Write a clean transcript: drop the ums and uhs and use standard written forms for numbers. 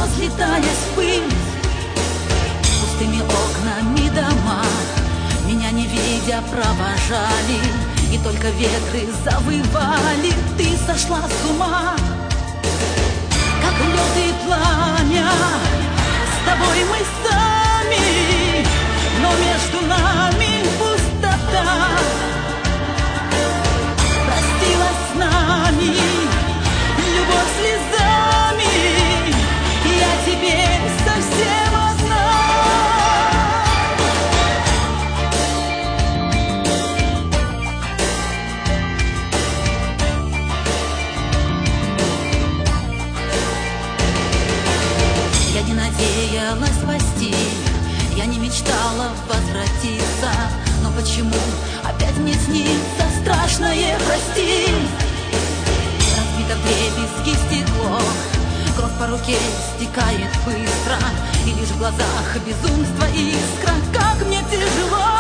разлетаясь в пыль. Пустыми окнами дома меня не видя провожали, и только ветры завывали. Ты сошла с ума, как лед и пламя. С тобой мы сами, но между нами пустота. Простилась с нами любовь слезами, я теперь совсем одна. Я не надеялась спасти, я не мечтала возвратиться, но почему опять мне снится страшное, прости? Разбито вдребезги стекло, кровь по руке стекает быстро, и лишь в глазах безумство искра. Как мне тяжело.